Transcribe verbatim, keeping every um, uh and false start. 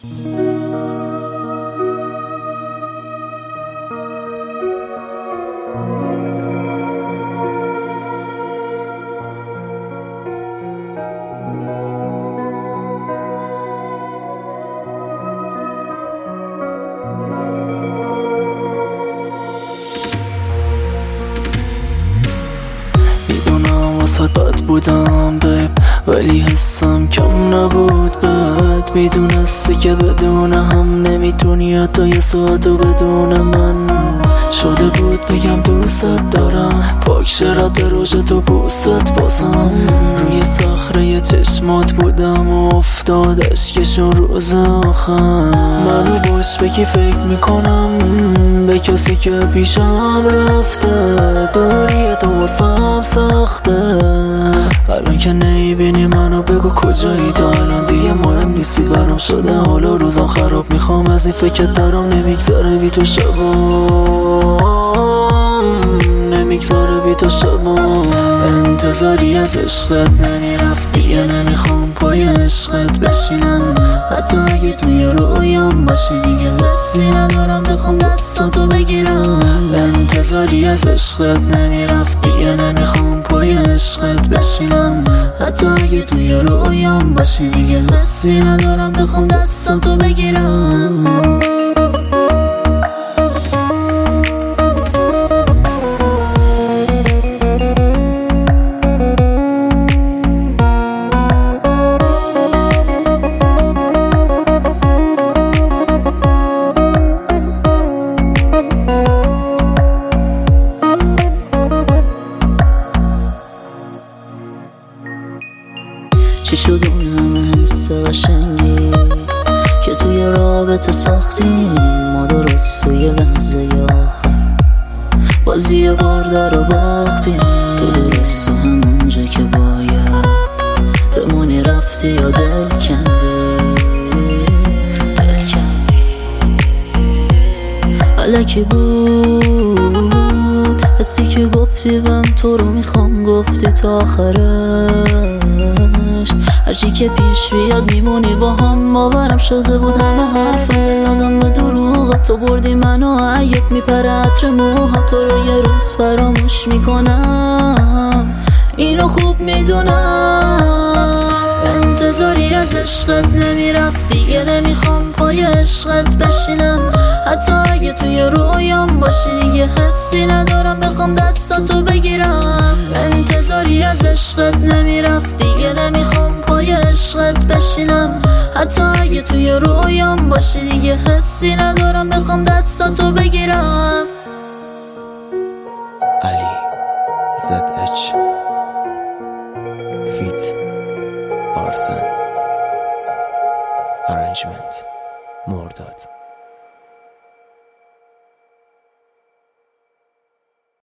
میدونم واسه بد بودم بیب، ولی حسم کم نبود بد. میدونستی که بدون هم نمیتونی حتی یه ساعتو بدون من. شده بود بگم دوست دارم، پاک شرط روشتو بوست باسم. روی صخره چشمات بودم و افتادش کشون روز آخر. منو باش به کی فکر میکنم، به کسی که پیشم رفته. دوری تو واسم سخته، الان که نیبینی منو بگو کجایی. تا الان دیگه مهم نیستی برام، شده حالا روزم خراب. میخوام از این فکرت درام نمیگذره بی تو شبام، نمیگذاره بی تو شبام. انتظاری از عشقت نمیرفت دیگه، نمیخوام پای عشقت بشینم. حتی اگه توی رویام باشی دیگه حسی ندارم بخوام دستاتو بگیرم. انتظاری از عشقت نمیرفت دیگه، نمیخوام پای عشقت بشینم. حتی اگه توی رویام باشی دیگه حسی ندارم بخوام دستاتو بگیرم. چی شد اون همه حس قشنگی که توی رابطه ساختیم ما، درست توی لحظه آخر بازی یه بار در رو باختیم. تو درست تو همونجا که باید بمونی رفتی یا دل کندی. علکی بود حسی که گفتی بهم تو رو میخوام، گفتی تا آخرش. هرچی که پیش بیاد میمونی با هم، باورم شده بود همه حرفم دلادم به دروغ. تو بردی منو عیب میپره عطر موهم، تو رو یه روز فراموش میکنم، اینو خوب میدونم. انتظاری از عشقت نمیرفت دیگه، نمیخوام پای عشقت بشینم. حتی اگه توی رویام باشی دیگه حسی ندارم بخوام دستاتو بگیرم. انتظاری از عشقت نمیرفت دیگه، نمیخوام پای عشقت بشینم. حتی اگه توی رویام باشی دیگه حسی ندارم بخوام دستاتو بگیرم. علی زد اچ فیت آرسن، ارنجمنت مرداد.